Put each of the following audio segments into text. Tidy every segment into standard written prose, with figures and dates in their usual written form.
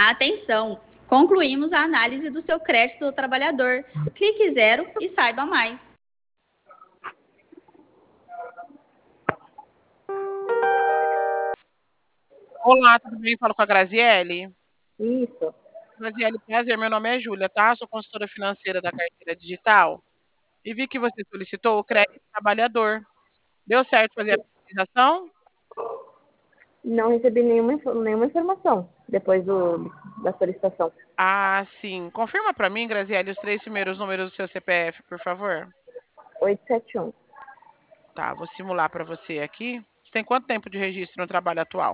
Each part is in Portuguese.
Atenção! Concluímos a análise do seu crédito do trabalhador. Clique zero e saiba mais. Olá, tudo bem? Falo com a Graziele. Isso. Graziele, prazer, meu nome é Júlia, tá? Sou consultora financeira da carteira digital e vi que você solicitou o crédito trabalhador. Deu certo fazer a pesquisação? Não recebi nenhuma informação depois da solicitação. Ah, sim. Confirma para mim, Graziele, os 3 primeiros números do seu CPF, por favor. 871. Tá, vou simular para você aqui. Você tem quanto tempo de registro no trabalho atual?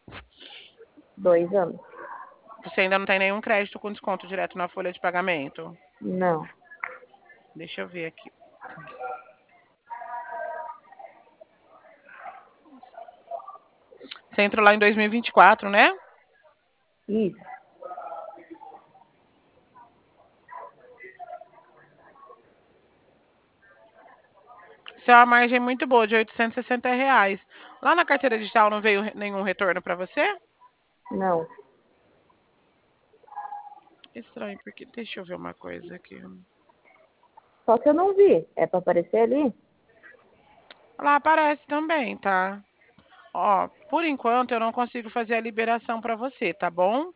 2 anos. Você ainda não tem nenhum crédito com desconto direto na folha de pagamento? Não. Deixa eu ver aqui. Você entrou lá em 2024, né? Isso. Isso é uma margem muito boa, de R$ 860. Lá na carteira digital não veio nenhum retorno para você? Não. Estranho, porque deixa eu ver uma coisa aqui. Só que eu não vi. É para aparecer ali? Lá aparece também, tá? Ó, por enquanto eu não consigo fazer a liberação para você, tá bom?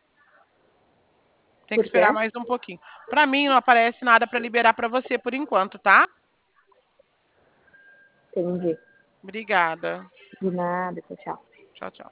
Tem que Por quê? esperar mais um pouquinho. Para mim não aparece nada para liberar para você por enquanto, tá? Entendi. Obrigada. De nada. Tchau, tchau. Tchau, tchau.